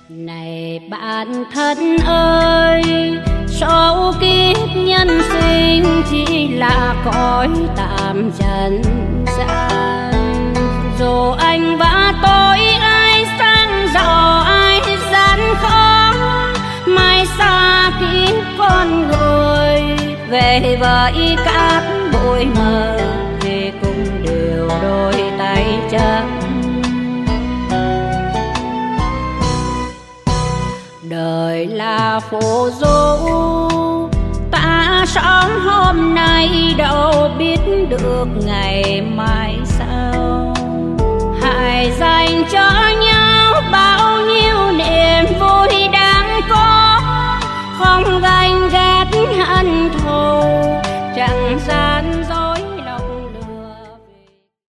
Này bạn thân ơi, số kiếp nhân sinh chỉ là cõi tạm trần gian. Dù anh và tôi ai sang giàu ai gian khó, mai xa kiếp con người về với cát bụi mờ thì cũng đều đôi tay trắng. Đời là phù du, ta sống hôm nay đâu biết được ngày mai sau. Hãy dành cho nhau bao nhiêu niềm vui đáng có, không ganh ghét hận thù